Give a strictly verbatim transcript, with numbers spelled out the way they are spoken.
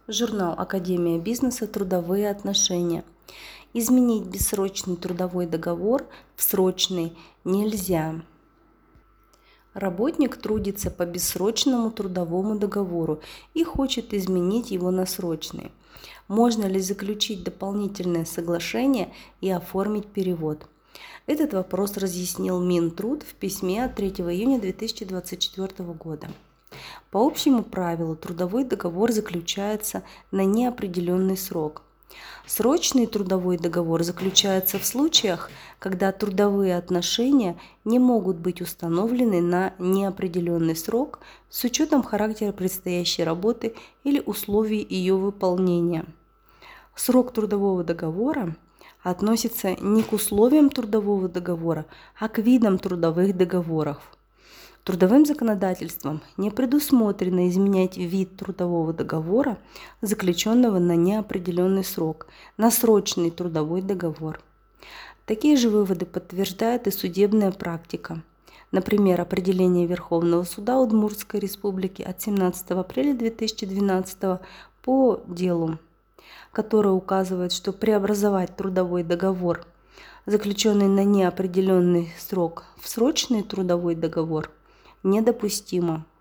Журнал Академия бизнеса. Трудовые отношения. Изменить бессрочный трудовой договор в срочный нельзя. Работник трудится по бессрочному трудовому договору и хочет изменить его на срочный. Можно ли заключить дополнительное соглашение и оформить перевод? Этот вопрос разъяснил Минтруд в письме от третьего июня две тысячи двадцать четвёртого года. По общему правилу трудовой договор заключается на неопределенный срок. Срочный трудовой договор заключается в случаях, когда трудовые отношения не могут быть установлены на неопределенный срок с учетом характера предстоящей работы или условий ее выполнения. Срок трудового договора относится не к условиям трудового договора, а к видам трудовых договоров. Трудовым законодательством не предусмотрено изменять вид трудового договора, заключенного на неопределенный срок, на срочный трудовой договор. Такие же выводы подтверждает и судебная практика. Например, определение Верховного суда Удмуртской Республики от семнадцатого апреля две тысячи двенадцатого по делу, которое указывает, что преобразовать трудовой договор, заключенный на неопределенный срок, в срочный трудовой договор, недопустимо.